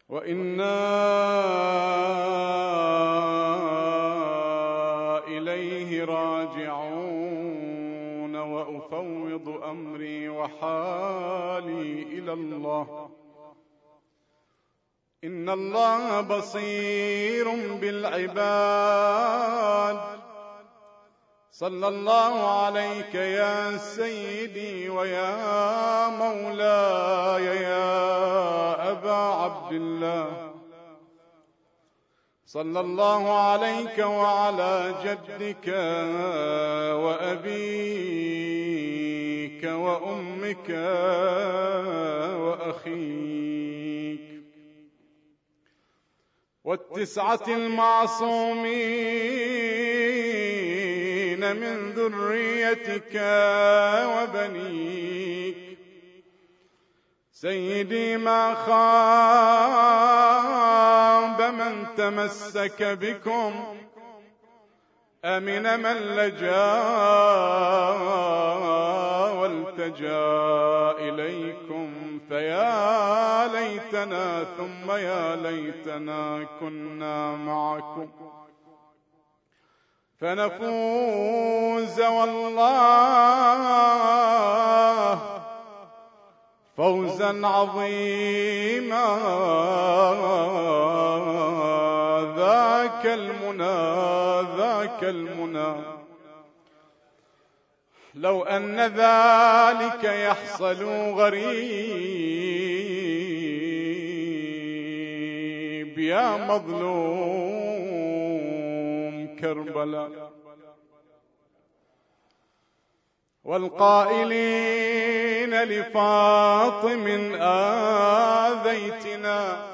وإنا إليه راجعون وأفوض أمري وحالي إلى الله إن الله بصير بالعباد. صلى الله عليك يا سيدي ويا مولاي يا أبا عبد الله. صلى الله عليك وعلى جدك وأبيك وأمك وأخيك والتسعة المعصومين من ذريتك وبنيك. سيدي ما خاب من تمسك بكم، أمن من لجا والتجا إليكم. فيا ليتنا ثم يا ليتنا كنا معكم فنفوز والله فوزا عظيما. ذاك المنى لو أن ذلك يحصل غريب يا مظلوم كربلاء. والقائلين لفاطم آذيتنا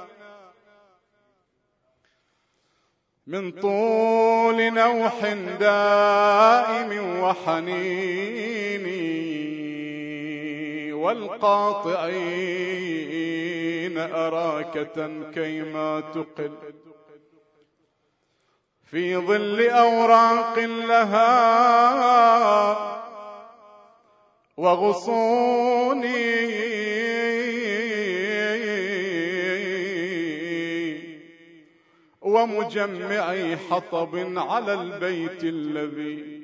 من طول نوح دائم وحنين. والقاطعين أراكة كيما تقل في ظل أوراق لها وغصون ومجمعي حطب على البيت الذي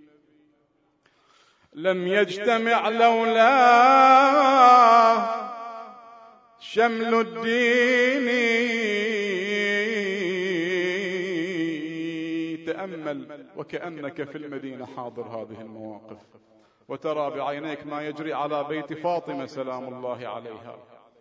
لم يجتمع لولاه شمل الدين. تأمل وكأنك في المدينة حاضر هذه المواقف وترى بعينيك ما يجري على بيت فاطمة سلام الله عليها.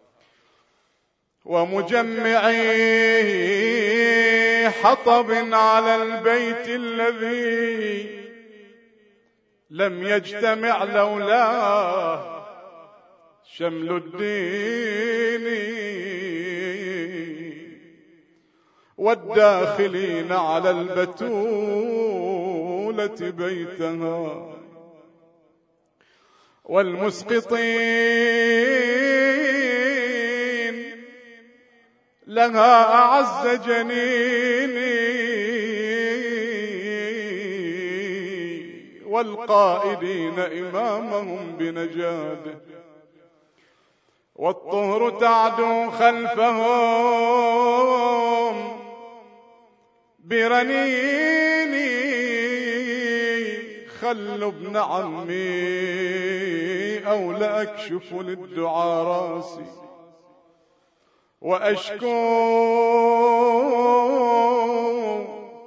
ومجمعي حطب على البيت الذي لم يجتمع لولاه شمل الدين. والداخلين على البتولة بيتها والمسقطين لها أعز جنيني. والقائدين إمامهم بنجاده والطهر تعدو خلفهم برنيني. خلوا ابن عمي أو لأكشف للدعاء راسي وأشكو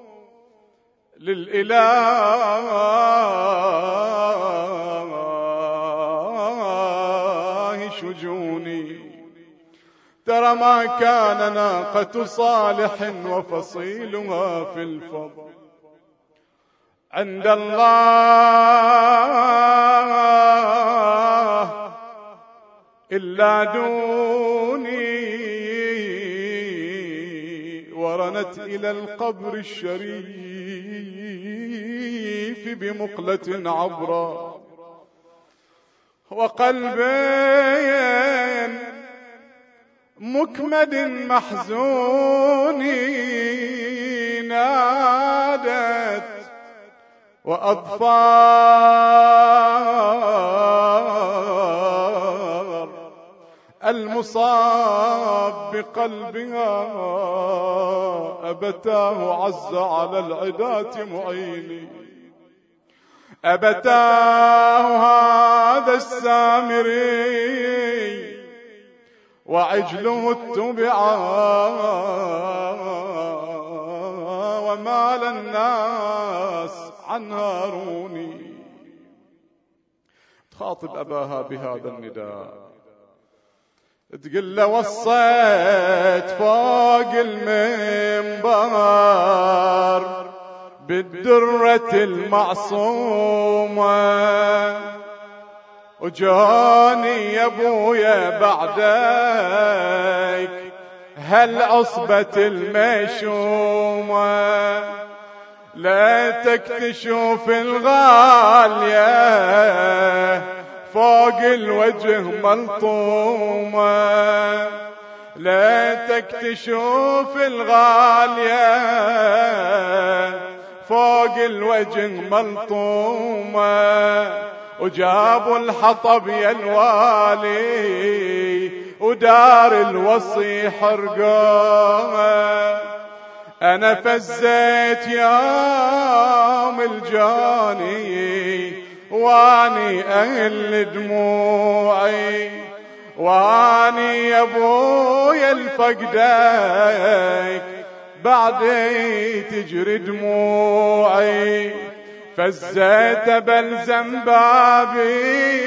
للإله شجوني. ترى ما كان ناقة صالح وفصيلها في الفضل عند الله إلا دوني. ورنت إلى القبر الشريف بمقلة عبرا وقلبين مكمد محزون نادت وأظفار المصاب بقلبها أبتاه عز على العداة معيني، أبتاه هذا السامري وعجله اتبعا ومال الناس عن هاروني. تخاطب أباها بهذا النداء، تقول له وصيت فوق المنبر بالدرة المعصومة، وجاني يا ابويا بعدك هالعصبة المشومة، لا تكتشف الغالية فوق الوجه ملطومة، لا تكتشف الغالية فوق الوجه ملطومة، وجابوا الحطب يا الوالي ودار الوصي حرقوه. أنا فزيت يوم الجاني واني أهل دموعي، واني يا ابويا الفقدك بعدي تجري دموعي، فزيت بلزم بابي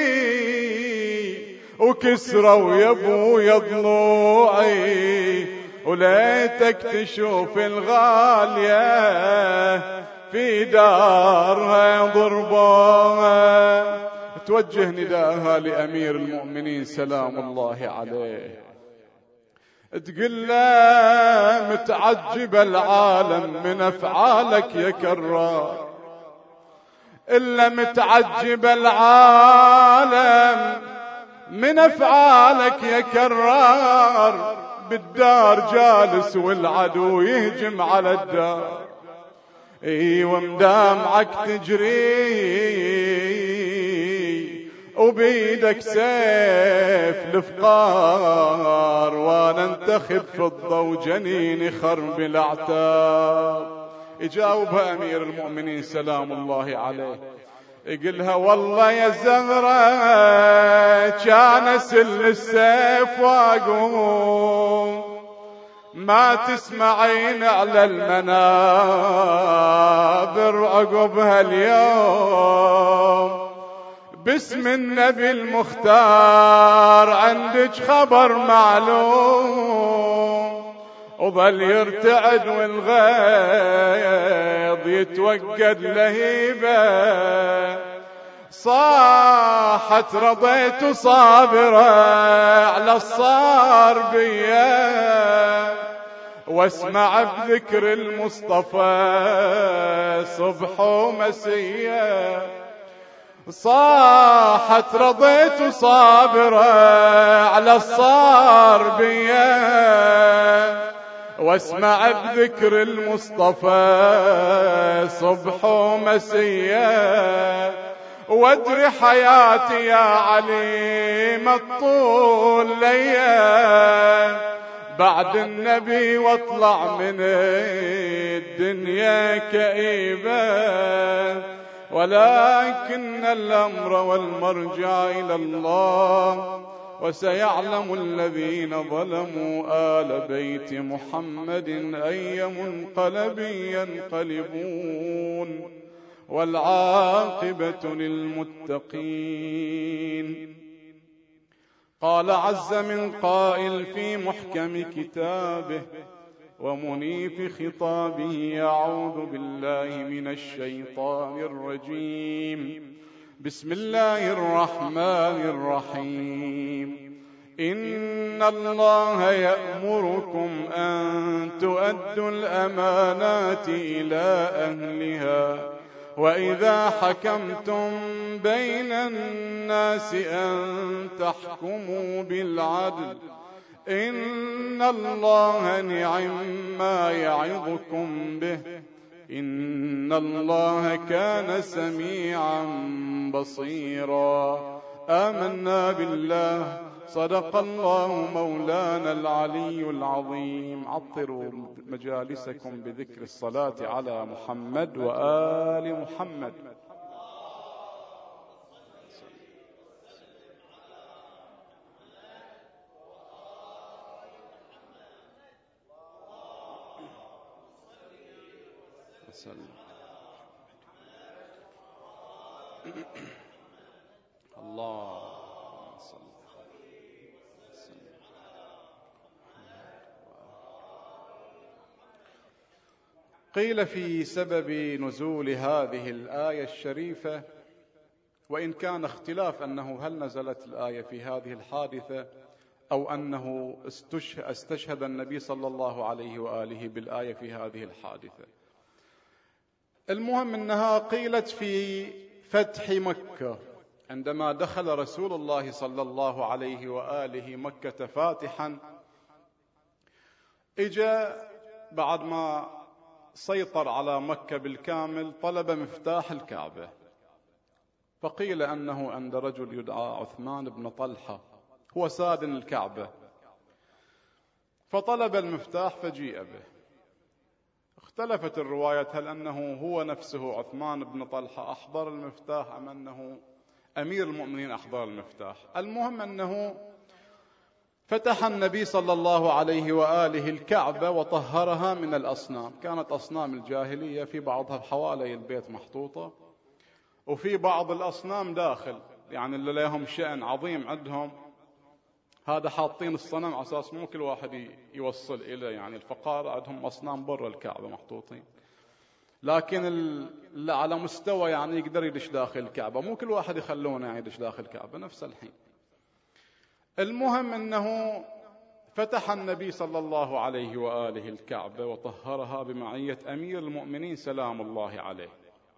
وكسروا يا ابويا ضلوعي، وليتك تشوف الغالية في دارها ضربوها. توجه نداءها لأمير المؤمنين سلام الله عليه، تقول له متعجب العالم من أفعالك يا كرار، إلا متعجب العالم من أفعالك يا كرار، بالدار جالس والعدو يهجم على الدار، ومدامعك تجري وبيدك سيف الفقار، وانا انتخب فضة وجنيني خرب الاعتاب. يجاوبها امير المؤمنين سلام الله عليه، يقولها والله يا زهرة كان اسل السيف واقوم، ما تسمعين على المنابر عقبها اليوم، باسم النبي المختار عندك خبر معلوم، وظل يرتعد والغيظ يتوقد لهيبة، صاحت رضيت صابرة على الصار بيا، واسمع بذكر المصطفى صبح ومسيا، صاحت رضيت صابرة على الصار بيا، واسمع بذكر المصطفى صبح ومسيا، وادري حياتي يا عليم الطول ليا بعد النبي، واطلع من الدنيا كئيبة، ولكن الأمر والمرجع إلى الله، وسيعلم الذين ظلموا آل بيت محمد أي منقلب ينقلبون، والعاقبة للمتقين. قال عز من قائل في محكم كتابه ومنيف خطابه، أعوذ بالله من الشيطان الرجيم، بسم الله الرحمن الرحيم. إن الله يأمركم أن تؤدوا الأمانات إلى أهلها، وإذا حكمتم بين الناس أن تحكموا بالعدل، إن الله نعم ما يعظكم به، إن الله كان سميعا بصيرا. آمنا بالله صدق الله مولانا العلي العظيم. عطروا مجالسكم بذكر الصلاة على محمد وآل محمد. الله قيل في سبب نزول هذه الآية الشريفة، وإن كان اختلاف أنه هل نزلت الآية في هذه الحادثة أو أنه استشهد النبي صلى الله عليه وآله بالآية في هذه الحادثة. المهم أنها قيلت في فتح مكة، عندما دخل رسول الله صلى الله عليه وآله مكة فاتحا، إجا بعد ما سيطر على مكة بالكامل طلب مفتاح الكعبة، فقيل أنه عند رجل يدعى عثمان بن طلحة هو سادن الكعبة، فطلب المفتاح فجيء به. اختلفت الرواية هل أنه هو نفسه عثمان بن طلحة أحضر المفتاح أم أنه أمير المؤمنين أحضر المفتاح. المهم أنه فتح النبي صلى الله عليه وآله الكعبة وطهرها من الأصنام. كانت أصنام الجاهلية في بعضها حوالي البيت محطوطة، وفي بعض الأصنام داخل، يعني اللي لهم شأن عظيم عندهم هذا حاطين الصنم على أساس مو كل واحد يوصل إليه، يعني الفقراء عندهم أصنام برا الكعبة محطوطين، لكن اللي على مستوى يعني يقدر يدش داخل الكعبة، مو كل واحد يخلونه يعني يدش داخل الكعبة نفس الحين. المهم أنه فتح النبي صلى الله عليه وآله الكعبة وطهرها بمعية أمير المؤمنين سلام الله عليه.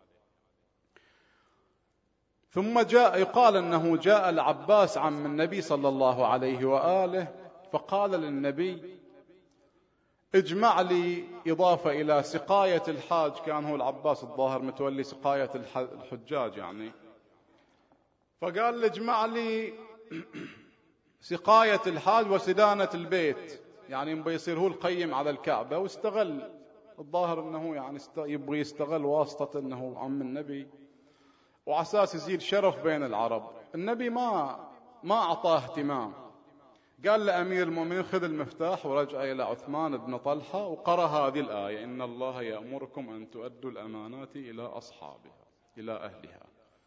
ثم يقال أنه جاء العباس عم النبي صلى الله عليه وآله فقال للنبي اجمع لي إضافة إلى سقاية الحاج، كان هو العباس الظاهر متولي سقاية الحجاج يعني، فقال لي اجمع لي سقاية الحاج وسدانة البيت، يعني يبغى يصير هو القيم على الكعبة، واستغل الظاهر أنه يعني يبغى يستغل واسطة أنه عم النبي وعساس يزيد شرف بين العرب. النبي ما أعطاه اهتمام، قال لأمير المؤمنين خذ المفتاح، ورجع إلى عثمان بن طلحة وقرأ هذه الآية إن الله يأمركم أن تؤدوا الأمانات إلى أصحابها إلى أهلها.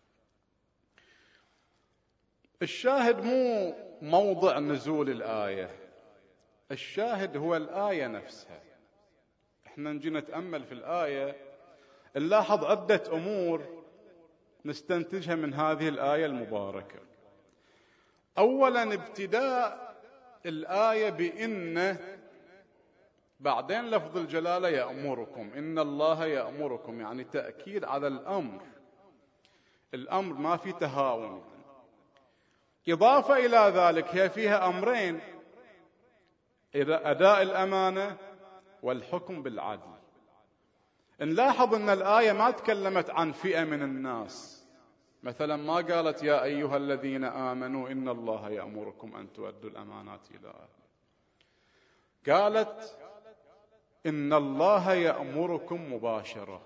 الشاهد مو موضع نزول الآية، الشاهد هو الآية نفسها. احنا نجي نتأمل في الآية نلاحظ عدة أمور نستنتجها من هذه الآية المباركة. أولا ابتداء الآية بإن، بعدين لفظ الجلالة يأمركم، إن الله يأمركم، يعني تأكيد على الأمر ما في تهاون. إضافة إلى ذلك هي فيها أمرين، أداء الأمانة والحكم بالعدل. نلاحظ أن الآية ما تكلمت عن فئة من الناس، مثلا ما قالت يا أيها الذين آمنوا إن الله يأمركم أن تؤدوا الأمانات إلى أهلها، قالت إن الله يأمركم مباشرة.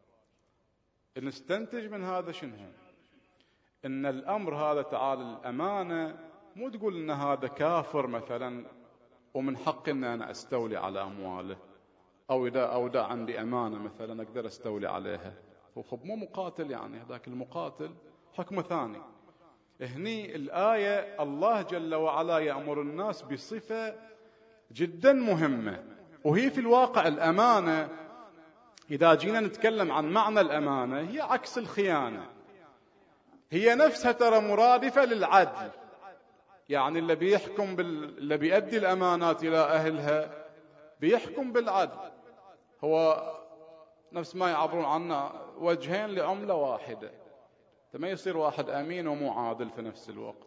نستنتج من هذا شنو؟ إن الأمر هذا تعالى الأمانة، مو تقول إن هذا كافر مثلا ومن حق إن أنا أستولي على أمواله، أو إذا عندي أمانة مثلا أقدر أستولي عليها، وخب مو مقاتل، يعني هذاك المقاتل حكم ثاني. هني الآية الله جل وعلا يأمر الناس بصفة جدا مهمة، وهي في الواقع الأمانة إذا جينا نتكلم عن معنى الأمانة هي عكس الخيانة، هي نفسها ترى مرادفة للعدل، يعني اللي اللي بيؤدي الأمانات إلى أهلها بيحكم بالعدل، هو نفس ما يعبرون عنه وجهين لعملة واحدة، ما يصير واحد أمين ومو عادل في نفس الوقت.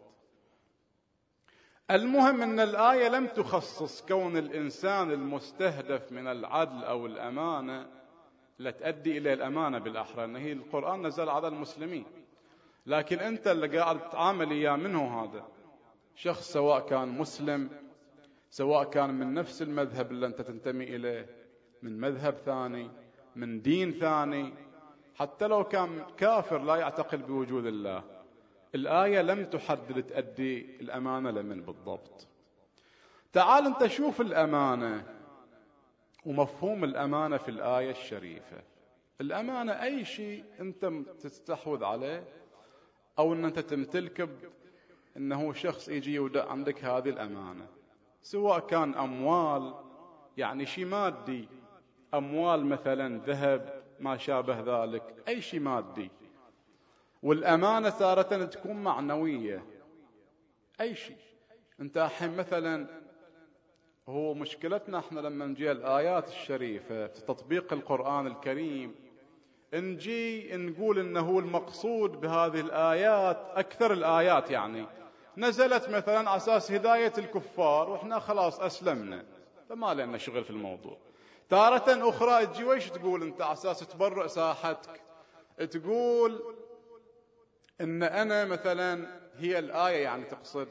المهم أن الآية لم تخصص كون الإنسان المستهدف من العدل أو الأمانة لا تؤدي إلى الأمانة بالأحرى، أن هي القرآن نزل على المسلمين، لكن أنت اللي قاعد تتعامل إياه منه هذا شخص سواء كان مسلم، سواء كان من نفس المذهب اللي أنت تنتمي إليه، من مذهب ثاني، من دين ثاني، حتى لو كان كافر لا يعتقد بوجود الله، الآية لم تحدد تأدي الأمانة لمن بالضبط. تعال أنت شوف الأمانة ومفهوم الأمانة في الآية الشريفة. الأمانة أي شيء أنت تستحوذ عليه أو أن أنت تمتلك، أنه شخص يجي يودع عندك هذه الأمانة، سواء كان أموال يعني شيء مادي، أموال مثلا ذهب ما شابه ذلك، أي شيء مادي. والأمانة تارة تكون معنوية، أي شيء. أنت الحين مثلا، هو مشكلتنا احنا لما نجي الآيات الشريفة في تطبيق القرآن الكريم، نجي نقول انه المقصود بهذه الآيات، أكثر الآيات يعني نزلت مثلا على أساس هداية الكفار وإحنا خلاص أسلمنا، فما لنا شغل في الموضوع. تارة أخرى تجي ويش تقول أنت على أساس تبرئ ساحتك، تقول إن أنا مثلا، هي الآية يعني تقصد،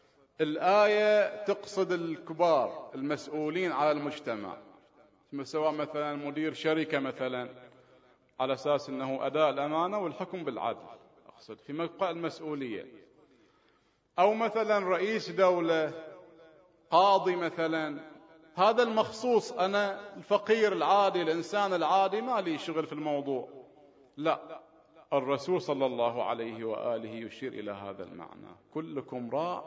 الآية تقصد الكبار المسؤولين على المجتمع، سواء مثلا مدير شركة مثلا على أساس أنه أداء الأمانة والحكم بالعدل، أقصد في موقع المسؤولية، أو مثلا رئيس دولة، قاضي مثلا، هذا المخصوص. أنا الفقير العادي، الإنسان العادي ما لي شغل في الموضوع. لا، الرسول صلى الله عليه وآله يشير إلى هذا المعنى: كلكم راع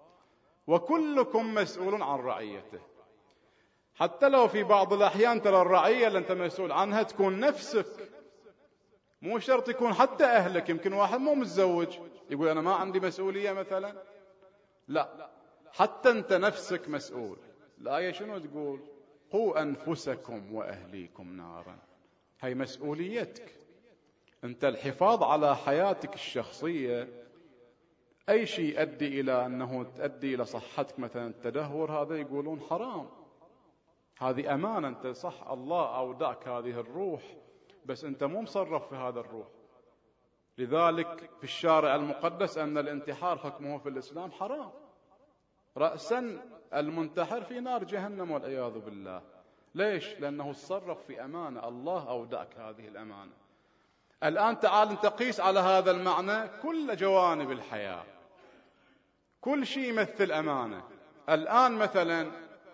وكلكم مسؤول عن رعيته. حتى لو في بعض الأحيان ترى الرعية اللي أنت مسؤول عنها تكون نفسك، مو شرط يكون حتى أهلك. يمكن واحد مو متزوج يقول أنا ما عندي مسؤولية مثلا، لا، حتى أنت نفسك مسؤول. الآية شنو تقول؟ قوا أنفسكم وأهليكم نارا. هاي مسؤوليتك أنت، الحفاظ على حياتك الشخصية. أي شيء يؤدي إلى أنه تؤدي إلى صحتك مثلا التدهور، هذا يقولون حرام. هذه أمانة، أنت صح الله أودعك هذه الروح، بس أنت مو مصرف في هذا الروح. لذلك في الشارع المقدس أن الانتحار حكمه في الإسلام حرام، رأسا المنتحر في نار جهنم والعياذ بالله. ليش؟ لأنه تصرف في أمانة، الله أودعك هذه الأمانة. الآن تعال انت قيس على هذا المعنى كل جوانب الحياة، كل شيء يمثل أمانة. الآن مثلا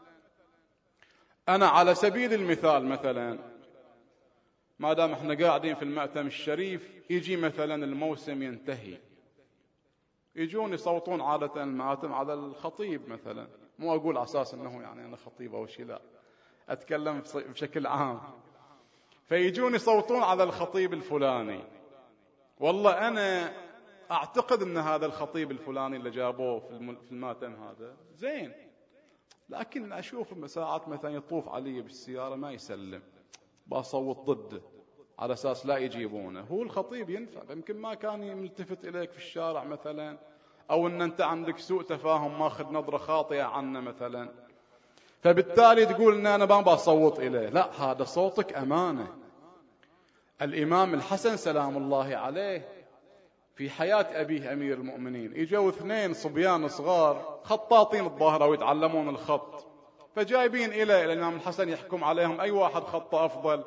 أنا على سبيل المثال مثلا، ما دام احنا قاعدين في المأتم الشريف، يجي مثلا الموسم ينتهي، يجون يصوتون عادة المآتم على الخطيب مثلا، مو أقول على أساس أنه يعني أنا خطيب أو شيء، لا، أتكلم بشكل عام. فيجون يصوتون على الخطيب الفلاني، والله أنا أعتقد أن هذا الخطيب الفلاني اللي جابوه في الماتم هذا زين، لكن أشوف ساعات مثلا يطوف علي بالسيارة ما يسلم، بصوت ضده على أساس لا يجيبونه. هو الخطيب ينفع، يمكن ما كان يلتفت إليك في الشارع مثلا، أو أن أنت عندك سوء تفاهم ماخذ نظرة خاطئة عنه مثلا، فبالتالي تقول أن أنا ما بصوت إليه. لا، هذا صوتك أمانة. الإمام الحسن سلام الله عليه في حياة أبيه أمير المؤمنين، إجوا 2 صبيان صغار خطاطين الظاهر أو يتعلمون الخط، فجايبين إلى الإمام الحسن يحكم عليهم أي واحد خط أفضل،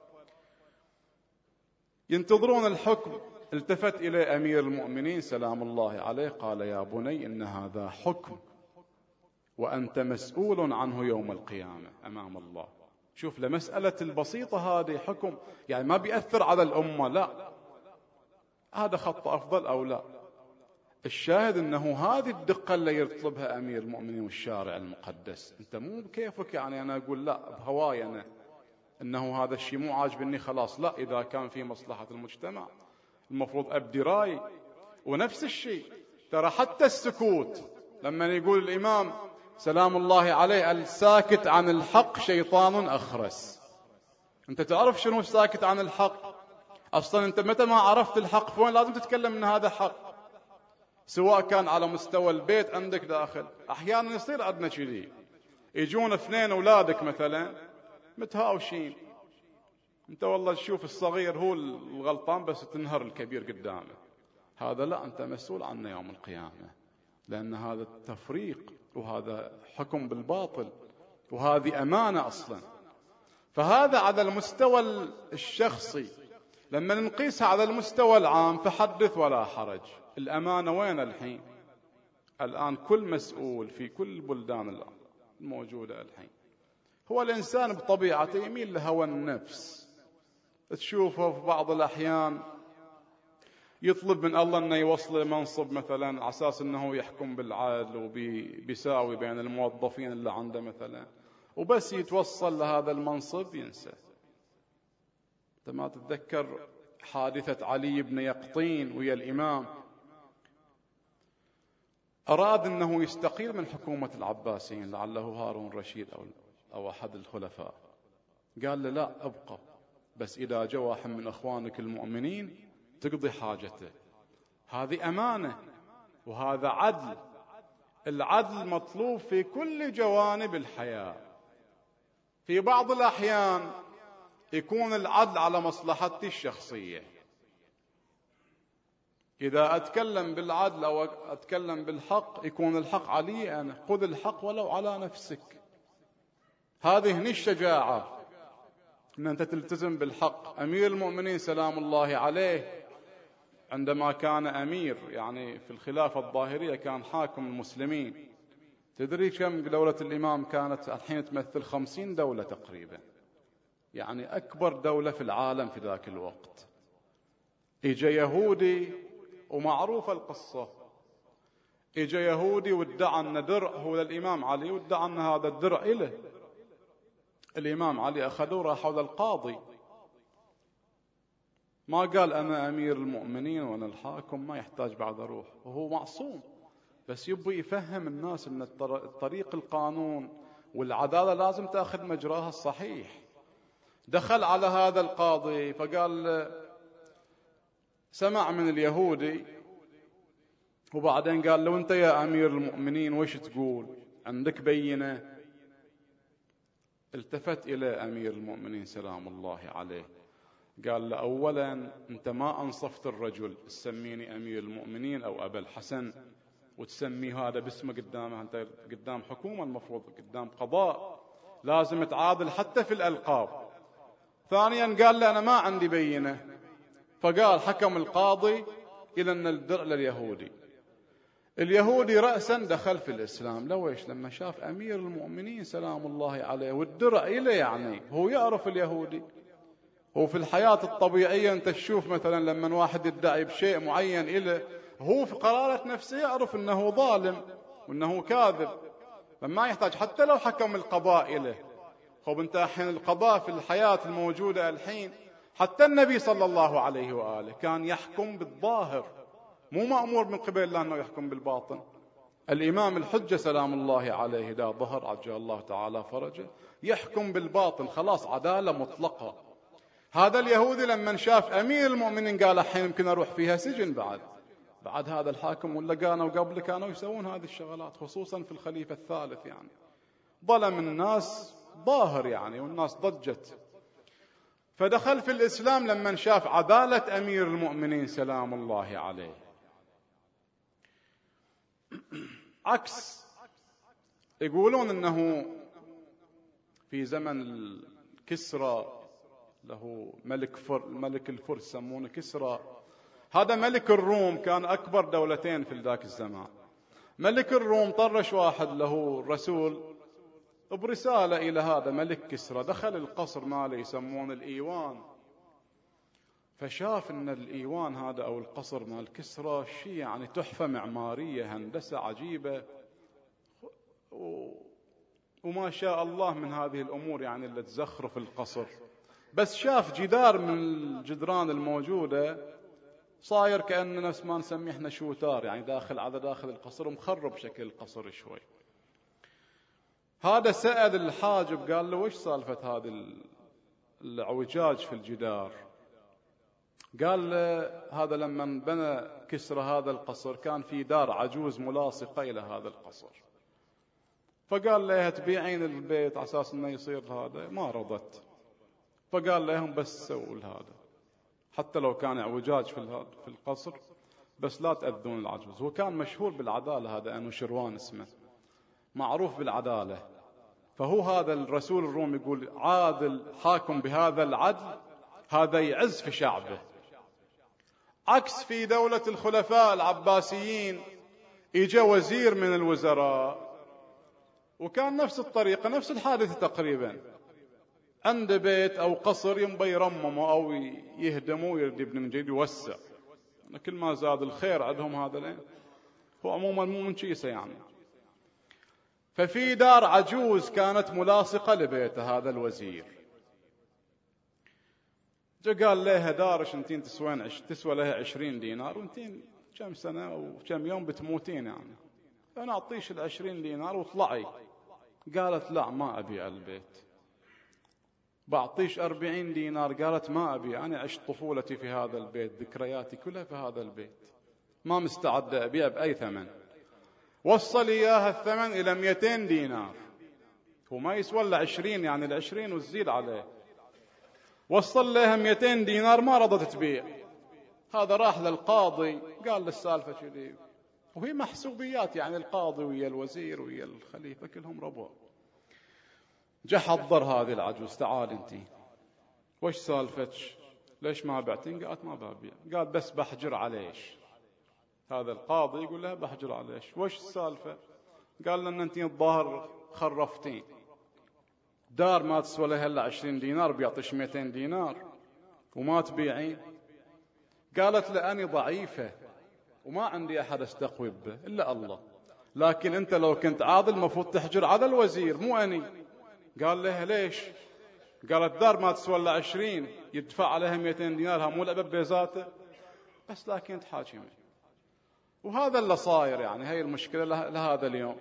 ينتظرون الحكم. التفت إلى أمير المؤمنين سلام الله عليه قال: يا بني، إن هذا حكم وأنت مسؤول عنه يوم القيامة أمام الله. شوف، لمسألة البسيطة هذه حكم، يعني ما بيأثر على الأمة، لا، هذا خط أفضل أو لا. الشاهد أنه هذه الدقة اللي يطلبها أمير المؤمنين والشارع المقدس. أنت مو بكيفك، يعني أنا أقول لا بهواي أنا أنه هذا الشيء مو عاجبني خلاص، لا، إذا كان في مصلحة المجتمع المفروض أبدي رأي. ونفس الشيء ترى حتى السكوت، لما يقول الإمام سلام الله عليه: الساكت عن الحق شيطان أخرس. أنت تعرف شنو الساكت عن الحق؟ أصلا أنت متى ما عرفت الحق فوين لازم تتكلم من هذا حق، سواء كان على مستوى البيت عندك داخل. أحيانا يصير عندنا كذي، يجون 2 أولادك مثلا متهاوشين، أنت والله تشوف الصغير هو الغلطان بس تنهر الكبير قدامه، هذا لا، أنت مسؤول عنه يوم القيامة. لأن هذا التفريق وهذا حكم بالباطل، وهذه أمانة أصلا. فهذا على المستوى الشخصي. لما نقيسها على المستوى العام فحدث ولا حرج. الأمانة وين الحين؟ الآن كل مسؤول في كل البلدان الموجودة الحين هو الإنسان بطبيعته يميل لهوى النفس. تشوفه في بعض الأحيان يطلب من الله أنه يوصل منصب مثلا على أساس أنه يحكم بالعدل وبيساوي بين الموظفين اللي عنده مثلا، وبس يتوصل لهذا المنصب ينسى. أنت ما تتذكر حادثة علي بن يقطين ويا الإمام؟ أراد أنه يستقيل من حكومة العباسيين، لعله هارون الرشيد أو أحد الخلفاء. قال له لا، أبقى، بس إذا جاء واحد من أخوانك المؤمنين تقضي حاجته. هذه أمانة وهذا عدل. العدل مطلوب في كل جوانب الحياة. في بعض الأحيان يكون العدل على مصلحتي الشخصية. إذا أتكلم بالعدل أو أتكلم بالحق يكون الحق علي أنا. خذ الحق ولو على نفسك. هذه هي الشجاعة، أن أنت تلتزم بالحق. أمير المؤمنين سلام الله عليه عندما كان أمير، يعني في الخلافة الظاهرية كان حاكم المسلمين. تدري كم دولة الإمام كانت الحين؟ تمثل 50 دولة تقريبا، يعني أكبر دولة في العالم في ذاك الوقت. إجا يهودي، ومعروفة القصة، إجا يهودي وادعى أن درع هو للإمام علي، وادعى أن هذا الدرع إله. الإمام علي أخذوه راحوا للقاضي، ما قال أنا أمير المؤمنين وأنا الحاكم، ما يحتاج بعد أروح، وهو معصوم، بس يبي يفهم الناس أن الطريق القانون والعدالة لازم تأخذ مجراها الصحيح. دخل على هذا القاضي فقال، سمع من اليهودي، وبعدين قال له أنت يا أمير المؤمنين وش تقول؟ عندك بينة؟ التفت إلى أمير المؤمنين سلام الله عليه قال له، أولا أنت ما أنصفت الرجل، تسميني أمير المؤمنين أو أبا الحسن وتسمي هذا باسمه قدامه، أنت قدام حكومة، المفروض قدام قضاء، لازم تعادل حتى في الألقاب. ثانيا قال له أنا ما عندي بينة. فقال حكم القاضي إلى أن الدرع لليهودي. اليهودي رأسا دخل في الإسلام. لويش؟ لما شاف أمير المؤمنين سلام الله عليه والدرع إله، يعني هو يعرف اليهودي. هو في الحياة الطبيعية أنت تشوف مثلا لما واحد يدعي بشيء معين إله، هو في قرارة نفسه يعرف أنه ظالم وأنه كاذب، فما يحتاج حتى لو حكم القضاء إله. خب أنت الحين القضاء في الحياة الموجودة الحين، حتى النبي صلى الله عليه وآله كان يحكم بالظاهر، مو مأمور من قبل الله أنه يحكم بالباطن. الإمام الحجة سلام الله عليه إذا ظهر عجل الله تعالى فرجه يحكم بالباطن، خلاص عدالة مطلقة. هذا اليهودي لما شاف أمير المؤمنين قال الحين يمكن أروح فيها سجن بعد هذا الحاكم، ولا كانوا قبل كانوا يسوون هذه الشغلات، خصوصا في الخليفة الثالث، يعني ظلم الناس ظاهر يعني، والناس ضجت. فدخل في الإسلام لما شاف عدالة أمير المؤمنين سلام الله عليه. عكس، يقولون أنه في زمن الكسرى له ملك الفرس سمونه كسرى، هذا ملك الروم، كان أكبر دولتين في ذاك الزمان. ملك الروم طرش واحد له رسول برسالة إلى هذا ملك كسرى. دخل القصر ماله يسمون الإيوان، فشاف أن الإيوان هذا أو القصر مال كسرى شيء يعني تحفة معمارية، هندسة عجيبة، وما شاء الله من هذه الأمور يعني اللي تزخرف القصر. بس شاف جدار من الجدران الموجودة صاير كأنه نفس ما نسميه احنا شوتار، يعني داخل القصر ومخرب شكل القصر شوي. هذا سأل الحاجب قال له وش سالفة هذا العوجاج في الجدار؟ قال له هذا لما بنى كسرى هذا القصر كان في دار عجوز ملاصقة إلى هذا القصر، فقال لها تبيعين البيت على أساس أنه يصير هذا، ما رضت. فقال لهم بس سووا هذا، حتى لو كان اعوجاج في القصر بس لا تأذون العجوز. هو كان مشهور بالعدالة، هذا أنوشروان اسمه، معروف بالعدالة. فهو هذا الرسول الروم يقول عادل حاكم بهذا العدل، هذا يعز في شعبه. عكس في دولة الخلفاء العباسيين، إجا وزير من الوزراء وكان نفس الطريقة، نفس الحادثة تقريبا، عنده بيت أو قصر ينبي يرممه أو يهدمه ويرد يبني من جديد يوسع. كل ما زاد الخير عندهم هذا الآن، هو عموما مو من شيسة يعني. ففي دار عجوز كانت ملاصقة لبيته هذا الوزير، جا قال لها دارش انتين تسوى لها 20 دينار، وانتين كم سنة أو كم يوم بتموتين يعني، أنا أعطيش 20 دينار واطلعي. قالت لا ما أبي البيت. بعطيش 40 دينار. قالت ما أبي، أنا عشت طفولتي في هذا البيت، ذكرياتي كلها في هذا البيت، ما مستعد أبيع بأي ثمن. وصل إياها الثمن إلى 200 دينار، هو ما يسوى إلا 20، يعني 20 وتزيد عليه. وصل لها 200 دينار ما رضت تبيع. هذا راح للقاضي قال للسالفة كذي، وهي محسوبيات يعني، القاضي ويا الوزير ويا الخليفة كلهم ربع. جا حضر هذه العجوز، تعال انتي وش سالفتك، ليش ما بعتين؟ قالت ما ببيع. قال بس بحجر عليش. هذا القاضي يقول لها بحجر عليش، وش السالفة؟ قال لنا انتي الظاهر خرفتين، دار ما تسوى لها الا 20 دينار بيعطيش 200 دينار وما تبيعين. قالت لأني ضعيفة وما عندي أحد أستقوي به إلا الله، لكن أنت لو كنت عادل مفروض تحجر على الوزير مو أني. قال لها ليش؟ قالت دار ما تسوى إلا 20 يدفع عليها 200 دينار، مو لعبة بيزاته، بس لكن تحاكمي. وهذا اللي صاير يعني، هي المشكلة لهذا اليوم.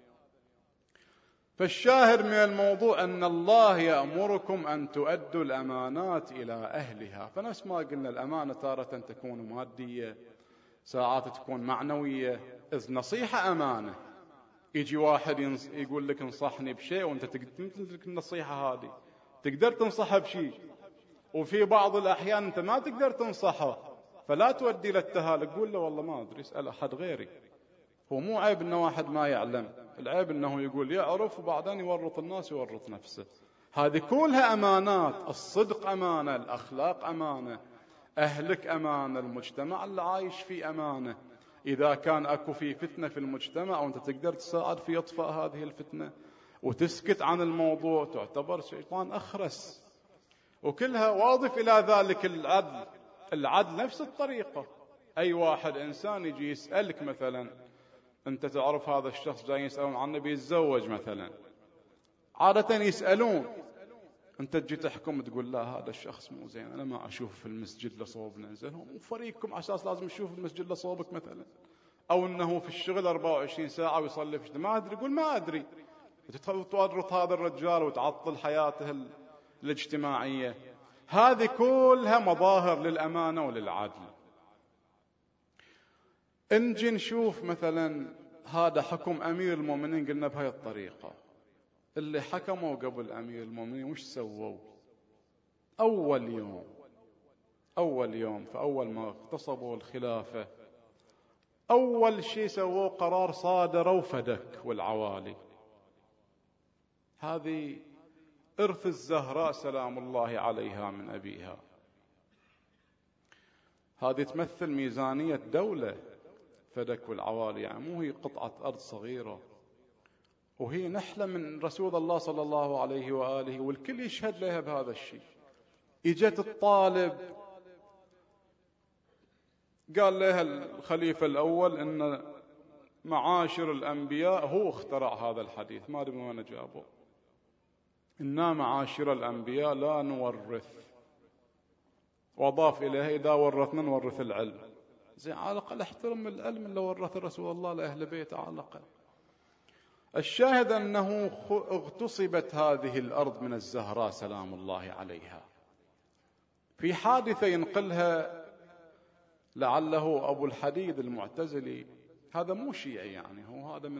فالشاهد من الموضوع أن الله يأمركم أن تؤدوا الأمانات إلى أهلها. فنفس ما قلنا الأمانة تارة تكون مادية، ساعات تكون معنوية. إذ نصيحة أمانة، يجي واحد يقول لك انصحني بشيء وانت تمتلك النصيحة هذه، تقدر تنصحه بشيء، وفي بعض الأحيان انت ما تقدر تنصحه، فلا تودي للتهالك، قول له والله ما أدري اسأل أحد غيري. هو مو عيب إنه واحد ما يعلم، العيب إنه يقول يعرف وبعدين يورط الناس ويورط نفسه. هذه كلها أمانات. الصدق أمانة، الأخلاق أمانة، أهلك أمانة، المجتمع اللي عايش فيه أمانة. إذا كان أكو في فتنة في المجتمع وأنت تقدر تساعد في إطفاء هذه الفتنة وتسكت عن الموضوع، تعتبر شيطان أخرس. وكلها واضف إلى ذلك العدل. العدل نفس الطريقة. أي واحد إنسان يجي يسألك مثلا، أنت تعرف هذا الشخص جاي يسألون عنه بيتزوج مثلا، عادة يسألون، أنت تجي تحكم تقول لا هذا الشخص مو زين، أنا ما أشوف في المسجد لصوب ننزلهم، وفريقكم على أساس لازم يشوف المسجد لصوبك مثلا، أو أنه في الشغل 24 ساعة ويصلي في ما أدري. قول ما أدري. تورط هذا الرجال وتعطل حياته الاجتماعية. هذه كلها مظاهر للأمانة وللعدل. نجي نشوف مثلا هذا حكم أمير المؤمنين، قلنا بهاي الطريقة. اللي حكموا قبل أمير المؤمنين وش سووا؟ أول يوم فأول ما اغتصبوا الخلافة، أول شيء سووا قرار صادروا فدك والعوالي. هذه إرث الزهراء سلام الله عليها من أبيها. هذه تمثل ميزانية دولة، فدك والعوالي، يعني مو هي قطعة أرض صغيرة، وهي نحلة من رسول الله صلى الله عليه وآله، والكل يشهد لها بهذا الشيء. إجت الطالب قال لها الخليفة الأول إن معاشر الأنبياء، هو اخترع هذا الحديث ما أدري من وين جابه، إنا معاشر الأنبياء لا نورث، وأضاف إليها إذا ورثنا نورث العلم. زين على الأقل احترم العلم اللي ورث رسول الله لأهل بيته على الأقل. الشاهد أنه اغتصبت هذه الأرض من الزهراء سلام الله عليها في حادثة ينقلها لعله أبو الحديد المعتزلي. هذا مو شيعي يعني، هو هذا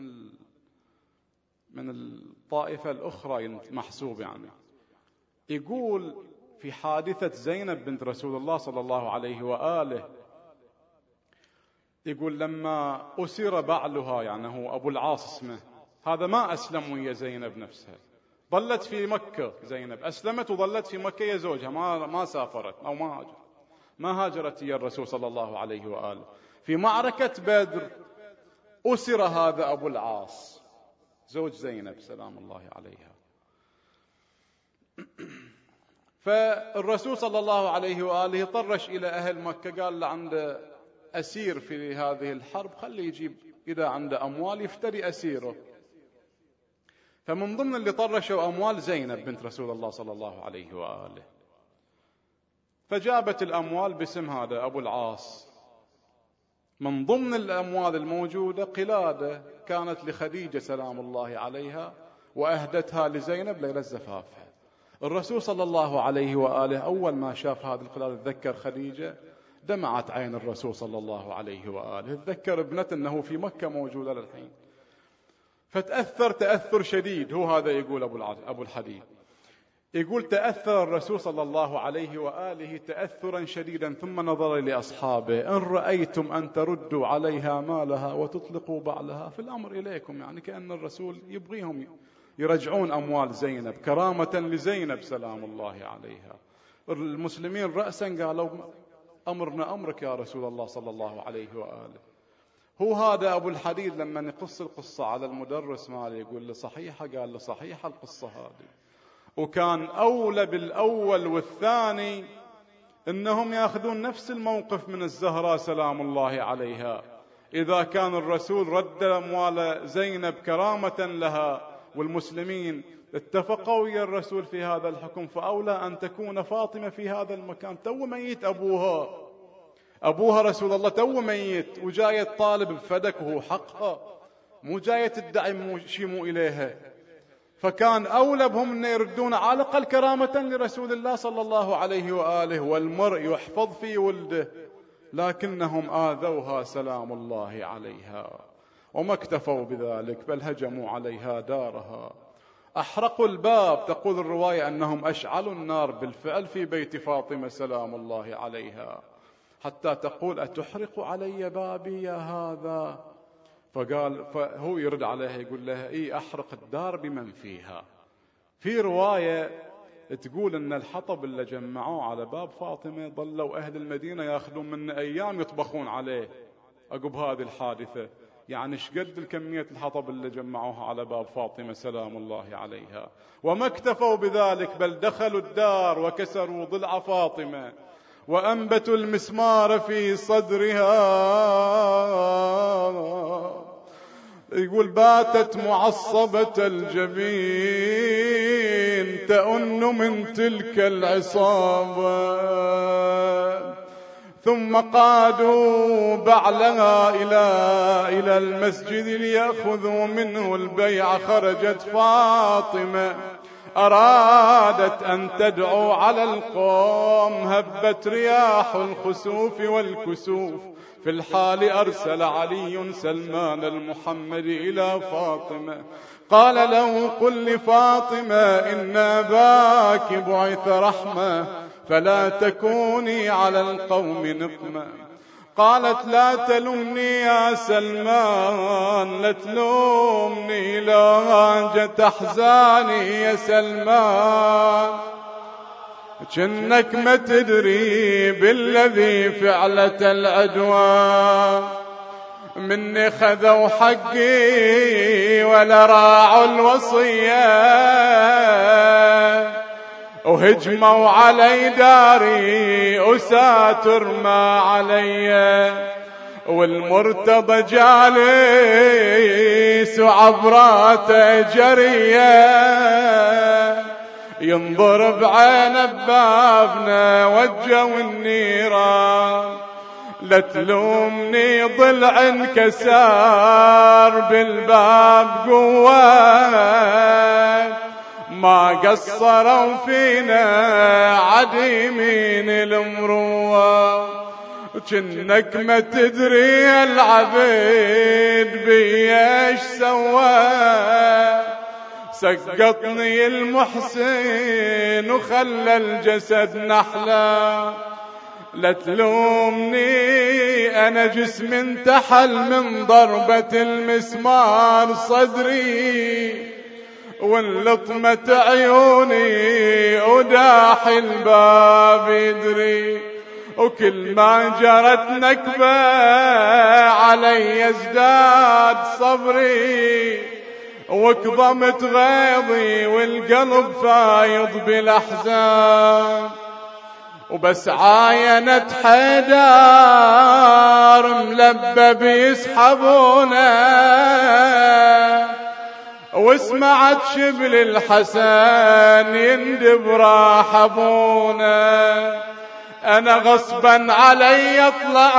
من الطائفة الأخرى محسوب يعني. يقول في حادثة زينب بنت رسول الله صلى الله عليه وآله، يقول لما أسر بعلها، يعني هو أبو العاص اسمه، هذا ما أسلم ويا زينب نفسها، ظلت في مكة. زينب أسلمت وظلت في مكة يا زوجها، ما سافرت أو ما هاجرت يا الرسول صلى الله عليه وآله. في معركة بدر أسر هذا أبو العاص زوج زينب سلام الله عليها. فالرسول صلى الله عليه وآله طرش إلى أهل مكة، قال له عنده أسير في هذه الحرب، خليه يجيب إذا عنده أموال يفتري أسيره. فمن ضمن اللي طرشوا أموال زينب بنت رسول الله صلى الله عليه وآله، فجابت الأموال باسم هذا أبو العاص. من ضمن الأموال الموجودة قلادة كانت لخديجة سلام الله عليها، وأهدتها لزينب ليلة زفافها. الرسول صلى الله عليه وآله أول ما شاف هذه القلادة تذكر خديجة، دمعت عين الرسول صلى الله عليه وآله، تذكر ابنته أنه في مكة موجودة للحين، فتأثر تأثر شديد. هو هذا يقول أبو الحديد، يقول تأثر الرسول صلى الله عليه وآله تأثرا شديدا، ثم نظر لأصحابه: إن رأيتم أن تردوا عليها مالها وتطلقوا بعلها فالأمر إليكم. يعني كأن الرسول يبغيهم يرجعون أموال زينب كرامة لزينب سلام الله عليها. المسلمين رأسا قالوا: أمرنا أمرك يا رسول الله صلى الله عليه وآله. هو هذا أبو الحديد لما يقص القصة على المدرس ماله يقول له: صحيحة؟ قال له: صحيحة القصة هذه. وكان أولى بالأول والثاني إنهم يأخذون نفس الموقف من الزهراء سلام الله عليها. إذا كان الرسول رد أموال زينب كرامة لها والمسلمين اتفقوا ويا الرسول في هذا الحكم، فأولى أن تكون فاطمة في هذا المكان. تو ميت أبوها رسول الله، تو ميت، وجاية طالب بفدك وهو حقها، مو جاية تدعي شيء مو إليها. فكان أولى بهم أن يردون على الأقل كرامة لرسول الله صلى الله عليه وآله، والمرء يحفظ في ولده، لكنهم آذوها سلام الله عليها، وما اكتفوا بذلك بل هجموا عليها دارها، أحرقوا الباب. تقول الرواية أنهم أشعلوا النار بالفعل في بيت فاطمة سلام الله عليها، حتى تقول: أتحرق علي بابي يا هذا؟ فهو يرد عليها يقول لها: إيه، أحرق الدار بمن فيها. في رواية تقول أن الحطب اللي جمعوه على باب فاطمة ظلوا أهل المدينة يأخذون منه أيام يطبخون عليه عقب هذه الحادثة. يعني شقد الكمية الحطب اللي جمعوها على باب فاطمة سلام الله عليها. وما اكتفوا بذلك بل دخلوا الدار وكسروا ضلع فاطمة وأنبتوا المسمار في صدرها. يقول: باتت معصبة الجبين تأن من تلك العصابة، ثم قادوا بعلها إلى المسجد ليأخذوا منه البيع. خرجت فاطمة أرادت أن تدعو على القوم، هبت رياح الخسوف والكسوف. في الحال أرسل علي سلمان المحمد إلى فاطمة، قال له: قل لفاطمة إن أباك بعث رحمة، فلا تكوني على القوم نقمة. قالت: لا تلومني يا سلمان، لا تلومني، لا تحزاني يا سلمان، جنك ما تدري بالذي فعلة العدوان، مني خذوا حقي ولا راعوا الوصية، وهجموا علي داري أساتر ما علي، والمرتضى جالس وعبراته جريه، ينظر بعين بابنا وجهوا النيران. لا تلومني ضلع انكسار بالباب قوة، ما قصروا فينا عديمين المروة، جنك ما تدري العبيد بي ايش سوى، سقطني المحسن وخلى الجسد نحلا، لا تلومني أنا جسم انتحل من ضربة المسمار صدري، وانلطمت عيوني وداح الباب يدري، وكل ما جرت نكبة علي ازداد صبري، وكظمت غيظي والقلب فايض بالأحزان، وبس عاينت حيدار ملبب يسحبونه، واسمعت شبل الحسن يندب راح ابونا، انا غصبا علي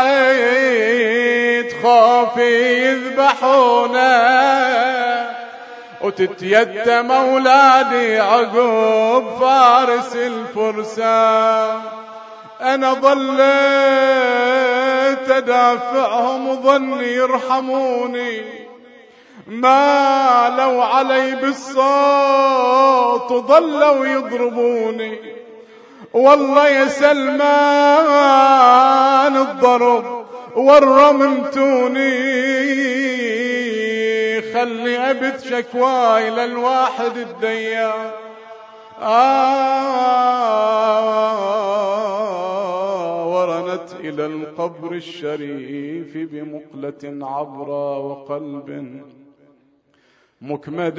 طلعت خوفي يذبحونا، وتتيتم اولادي عقب فارس الفرسان، انا ظليت ادافعهم وظني يرحموني، ما لو علي بالصوت ظلوا يضربوني، والله يا سلمان الضرب والرممتوني، خلي أبت شكواي للواحد الديان، ورنت إلى القبر الشريف بمقلة عبرا وقلب مكمد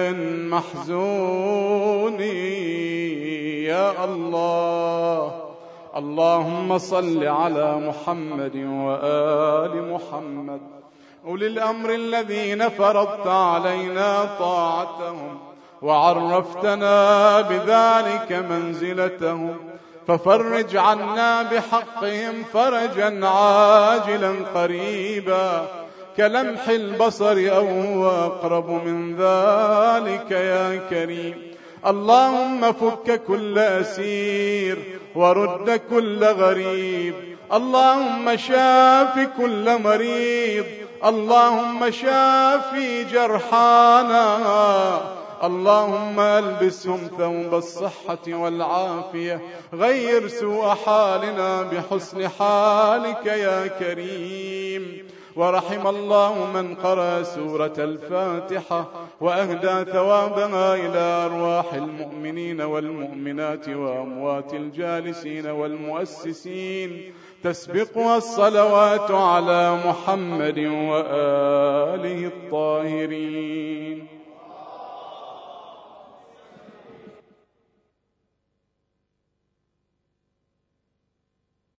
محزون. يا الله، اللهم صل على محمد وآل محمد، أولي الأمر الذين فرضت علينا طاعتهم وعرفتنا بذلك منزلتهم، ففرج عنا بحقهم فرجا عاجلا قريبا كلمح البصر أو هو أقرب من ذلك يا كريم. اللهم فك كل أسير ورد كل غريب، اللهم شاف كل مريض، اللهم شافي جرحانا، اللهم ألبسهم ثوب الصحة والعافية، غير سوء حالنا بحسن حالك يا كريم. ورحم الله من قرأ سورة الفاتحة وأهدى ثوابها إلى أرواح المؤمنين والمؤمنات وأموات الجالسين والمؤسسين، تسبقها الصلوات على محمد وآله الطاهرين.